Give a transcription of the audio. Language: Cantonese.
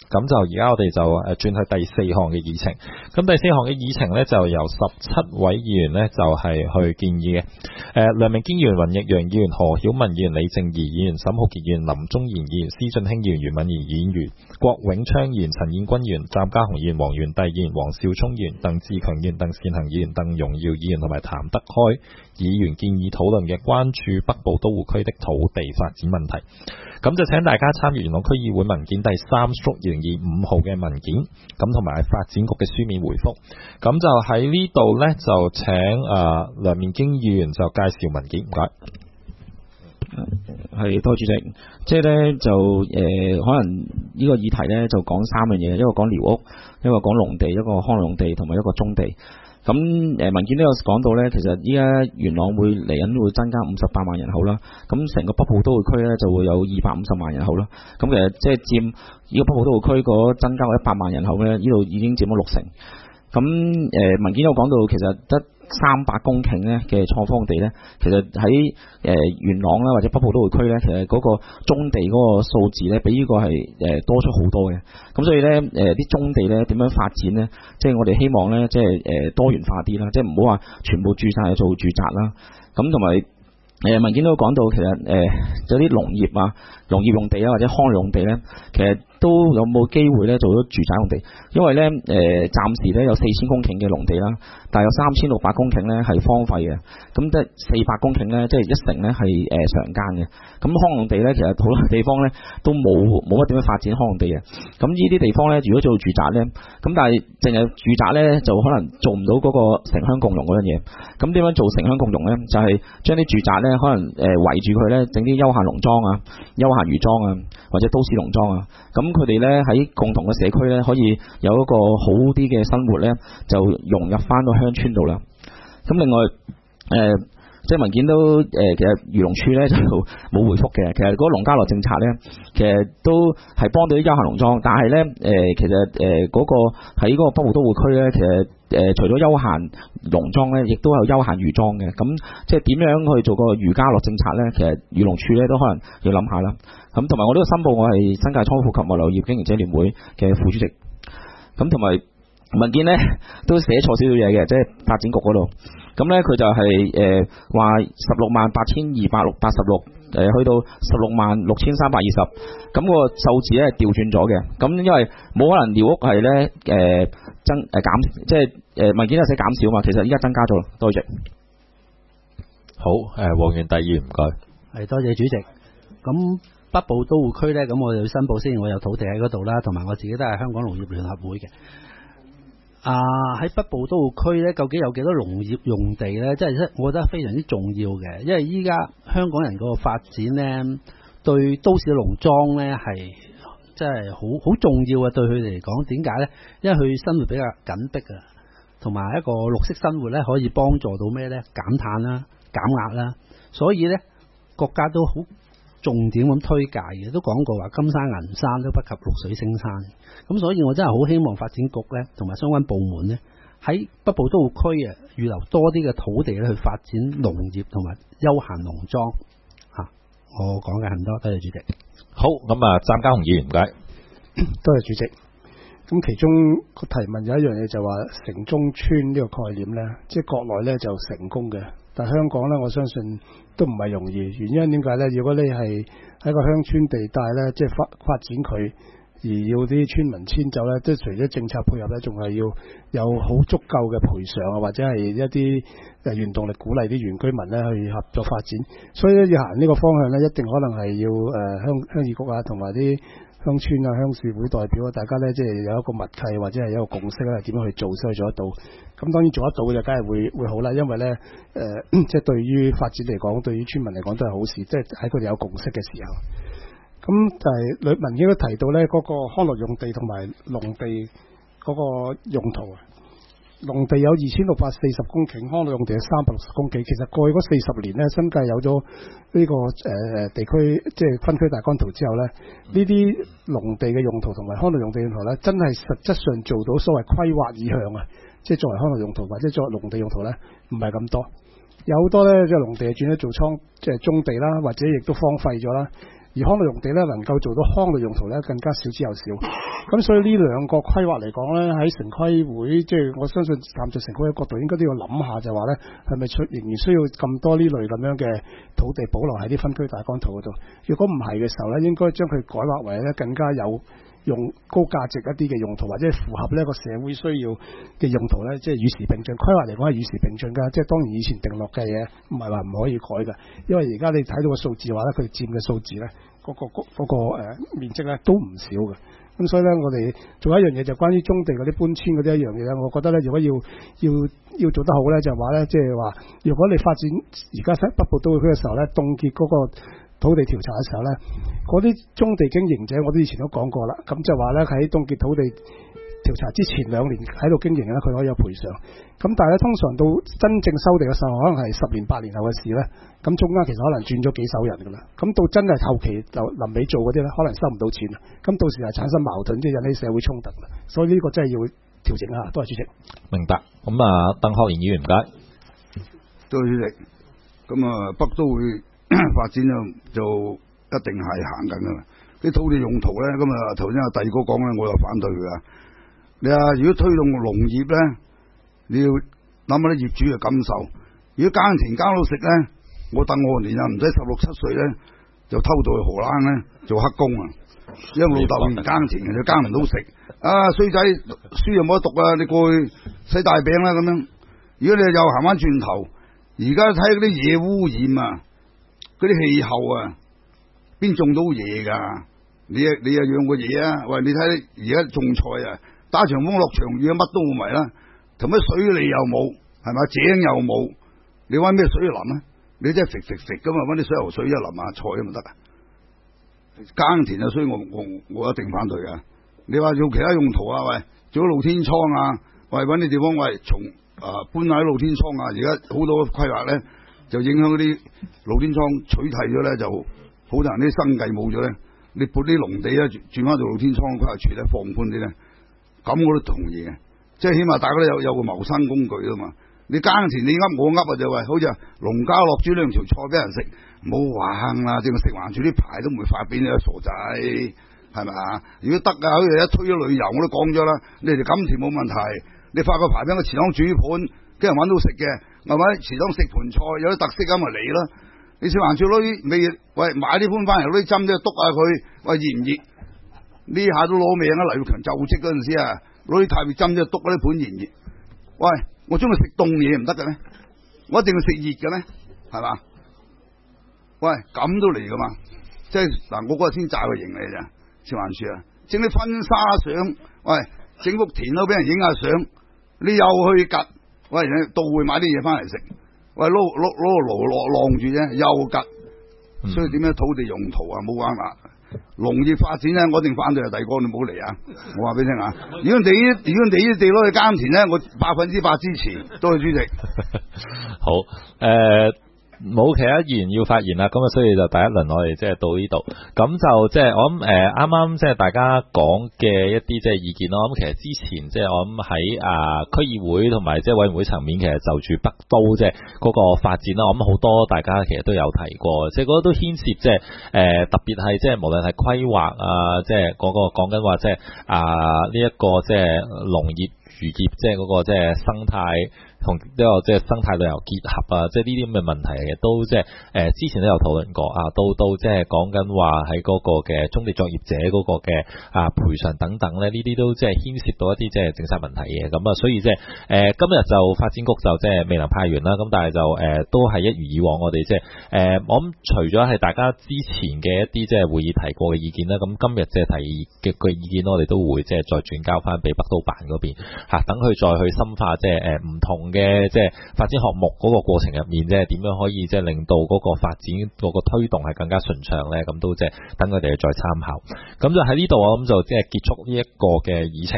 咁就而家我哋就轉去第4項嘅議程。咁第4項嘅議程呢，就由17位議員呢，就係去建議嘅。梁明堅議員、雲逸陽議員、何曉文議員、李靜儀議員、沈浩傑議員、林宗賢議員、施俊興議員、袁敏儀議員、郭永昌議員、陳燕君議員、湛家雄議員、黃元帝議員、黃少聰議員、鄧志強議員、鄧善行議員、鄧榮耀議員同埋譚德開議員建議討論嘅關注北部都會區的土地發展問題。咁就請大家參閱元朗區議會文件第3/2025號嘅文件，咁同埋發展局嘅書面回覆。咁就喺呢度呢，就請梁明堅議員就介紹文件，唔該。 係，多謝主席。即係咧就可能呢個議題咧就講3樣嘢，一個講寮屋，一個講農地，一個康樂用地，同埋一個棕地。咁文件都有講到咧，其實依家元朗會嚟緊會增加58萬人口啦。咁成個北部都會區咧就會有250萬人口啦。咁其實即係佔呢個北部都會區嗰增加嗰100萬人口咧，呢度已經佔咗60%。咁文件有講到其實得300公頃咧嘅創科地咧，其實喺元朗啦或者北部都會區咧，其實嗰個棕地嗰個數字咧比呢個係多出好多嘅。咁所以咧啲棕地咧點樣發展咧，即係我哋希望咧即係多元化啲啦，即係唔好話全部住晒做住宅啦。咁同埋文件都講到其實有啲農業用地啊或者康樂用地咧，其實都有冇機會咧做咗住宅用地，因為咧暫時咧有4000公頃嘅農地啦，但係有3600公頃咧係荒廢嘅，咁即係400公頃咧即係1成咧係常間嘅。咁康樂用地咧其實好多地方咧都冇乜點樣發展康樂用地嘅。咁呢啲地方咧如果做住宅咧，咁但係淨係住宅咧就可能做唔到嗰個城鄉共融嗰樣嘢。咁點樣做城鄉共融咧？就係將啲住宅咧可能圍住佢咧整啲休閒農莊啊、休閒漁莊啊或者都市農莊啊。咁佢哋咧喺共同嘅社區咧，可以有一個好啲嘅生活咧，就融入翻個鄉村度啦。咁另外即係文件都其實漁農處咧就冇回覆嘅。其實嗰個農家樂政策咧，其實都係幫到啲休閒農莊，但係咧其實嗰個喺嗰個北部都會區咧，其實除咗休閒農莊咧，亦都有休閒漁莊嘅。咁即係點樣去做個漁家樂政策咧？其實漁農處咧都可能要諗下啦。咁同埋我呢個申報，我係新界倉庫及物流業經營者聯會嘅副主席。咁同埋文件咧都寫錯少少嘢嘅，即係發展局嗰度。咁咧佢就係話168,286，去到166,320。咁個數字咧調轉咗嘅。咁因為冇可能寮屋係咧減，即係文件係寫減少嘛。其實依家增加咗。多謝。 好，黃元帝議員唔該。 係，多謝主席。咁北部都會區咧，咁我就要申報先，我有土地喺嗰度啦，同埋我自己都係香港農業聯合會嘅。喺北部都會區咧，究竟有幾多農業用地咧？即係我覺得非常之重要嘅，因為依家香港人個發展咧，對都市農莊咧係即係好重要嘅，對佢哋嚟講。點解咧？因為佢生活比較緊迫啊，同埋一個綠色生活咧，可以幫助到咩咧？減碳啦、減壓啦。所以咧，國家都好重點咁推介嘅，都講過話金山銀山都不及綠水青山。咁所以我真係好希望發展局咧同埋相關部門咧喺北部都會區預留多啲嘅土地咧去發展農業同埋休閒農莊嚇。我講嘅很多，多謝主席。 好，咁湛家雄議員唔該。 多謝主席。咁其中個提問有一樣嘢就話城中村呢個概念咧，即係國內咧就成功嘅，但香港咧我相信都唔係容易。原因點解咧？如果你係喺個鄉村地帶咧，即係發展佢，而要啲村民遷走咧，即係除咗政策配合咧，仲係要有好足夠嘅賠償啊，或者係一啲原動力鼓勵啲原居民咧去合作發展。所以咧要行呢個方向咧，一定可能係要鄉議局啊，同埋啲鄉村啊、鄉事會代表啊，大家咧即係有一個默契或者係一個共識咧，點樣去做先可以做得到。咁當然做得到嘅就梗係會好啦，因為咧即係對於發展嚟講，對於村民嚟講都係好事，即係喺佢哋有共識嘅時候。咁就係文件都提到咧，嗰個康樂用地同埋農地嗰個用途啊。農地有2640公頃，康樂用地有360公頃。其實過去嗰40年咧，新界有咗呢個地區即係分區大綱圖之後咧，呢啲農地嘅用途同埋康樂用地用途咧，真係實質上做到所謂規劃意向啊，即係作為康樂用途或者作為農地用途咧，唔係咁多。有好多咧即係農地轉咗做即係棕地啦，或者亦都荒廢咗啦。 而康樂用地咧能夠做到康樂用途咧更加少之又少。咁所以呢兩個規劃嚟講咧，喺城規會即係我相信站在城規會角度應該都要諗下，就話咧係咪仍然需要咁多呢類咁樣嘅土地保留喺啲分區大綱圖嗰度？如果唔係嘅時候咧，應該將佢改劃為咧更加有用高價值一啲嘅用途，或者符合呢個社會需要嘅用途咧，即係與時並進。規劃嚟講係與時並進㗎，即係當然以前定落嘅嘢唔係話唔可以改㗎，因為而家你睇到個數字話咧，佢佔嘅數字咧，嗰個面積咧都唔少嘅。咁所以咧，我哋做一樣嘢就關於中地嗰啲搬遷嗰啲一樣嘢咧，我覺得咧，如果要做得好咧，就係話咧，即係話如果你發展而家北部都會區嘅時候咧，凍結嗰個土地調查嘅時候咧，嗰啲棕地經營者，我都以前都講過啦。咁就話咧喺凍結土地調查之前2年喺度經營咧，佢可以有賠償。咁但係咧，通常到真正收地嘅時候，可能係10年8年後嘅事咧。咁中間其實可能轉咗幾手人㗎啦。咁到真係後期就臨尾做嗰啲咧，可能收唔到錢啦。咁到時係產生矛盾，即係引起社會衝突啦。所以呢個真係要調整下。多謝主席。 明白。咁啊，鄧學賢議員唔該。 多謝主席。咁啊，北都會發展就一定係行緊㗎啦。啲土地用途咧，咁啊頭先阿弟哥講咧，我又反對㗎。你話如果推動農業咧，你要諗下啲業主嘅感受。如果耕田耕到食咧，我等我年啊唔使16、17歲咧，就偷渡去荷蘭咧做黑工啊！因為老豆唔耕田，就耕唔到食。啊，衰仔書又冇得讀啊！你過去洗大餅啦咁樣。如果你又行翻轉頭，而家睇嗰啲嘢污染啊，嗰啲氣候啊，邊種到嘢㗎？你又養過嘢啊？喂，你睇而家種菜啊，打場風落場雨，乜都冇埋啦，同乜水利又冇，係咪井又冇？你揾咩水去淋啊？你真係食㗎嘛？揾啲水喉水一淋下菜都唔得啊！耕田啊，所以我一定反對㗎。你話做其他用途啊？喂，做咗露天倉啊？喂，揾啲地方喂搬喺露天倉啊！而家好多規劃咧，就影響嗰啲露天倉取締咗咧，就好多人啲生計冇咗咧。你撥啲農地咧轉翻做露天倉規劃處咧放寬啲咧，咁我都同意嘅。即係起碼大家都有個謀生工具啊嘛。你耕田你噏我噏啊就喂，好似農家樂煮2條菜俾人食，唔好玩啦！淨係食環署啲牌都唔會發俾你啊，傻仔，係咪啊？如果得啊，好似一推咗旅遊我都講咗啦，你哋耕田冇問題，你發個牌俾個祠堂煮盤，俾人揾到食嘅，係咪？祠堂食盤菜有啲特色咁咪嚟啦。你食環署攞啲未喂買啲盤翻嚟攞啲針啫，篤下佢，喂熱唔熱？呢下都攞命啊！黎耀強就職嗰陣時啊，攞啲太熱針啫，篤嗰啲盤熱唔熱？喂！我中意食凍嘢唔得嘅咩？我一定要食熱嘅咩？係嘛？喂，咁都嚟噶嘛？即係嗱，我嗰日先炸個型嚟咋？食環署啊，整啲婚紗相，喂，整幅田都俾人影下相，你又去吉，喂，到會買啲嘢翻嚟食，喂，攞個爐晾住啫，又吉，所以點樣土地用途啊？冇玩法。農業發展咧，我一定反對啊！第哥你唔好嚟啊！我話俾你聽啊！如果你啲地攞去耕田咧，我100%支持。多謝主席。 好，冇其他議員要發言啦，咁啊，所以就第一輪我哋即係到呢度，咁就即係我諗啱啱即係大家講嘅一啲即係意見咯。咁其實之前即係我諗喺區議會同埋即係委員會層面，其實就住北都即係嗰個發展啦，我諗好多大家其實都有提過，即係嗰個都牽涉即係特別係即係無論係規劃啊，即係嗰個講緊話即係呢一個即係農業漁業即係嗰個即係生態。同呢個即係生態旅遊結合啊，即係呢啲咁嘅問題嘅都即係之前都有討論過啊，到即係講緊話喺嗰個嘅棕地作業者嗰個嘅賠償等等咧，呢啲都即係牽涉到一啲即係政策問題嘅，咁啊，所以即係今日就發展局就即係未能派員啦，咁但係就都係一如以往我哋即係我諗除咗係大家之前嘅一啲即係會議提過嘅意見啦，咁今日即係提嘅意見我哋都會即係再轉交翻俾北都辦嗰邊等佢再去深化即係唔同嘅即係發展項目嗰個過程入面，即係點樣可以即係令到嗰個發展嗰個推動係更加順暢咧？咁都即係等佢哋再參考。咁就喺呢度我諗就即係結束呢一個嘅議程。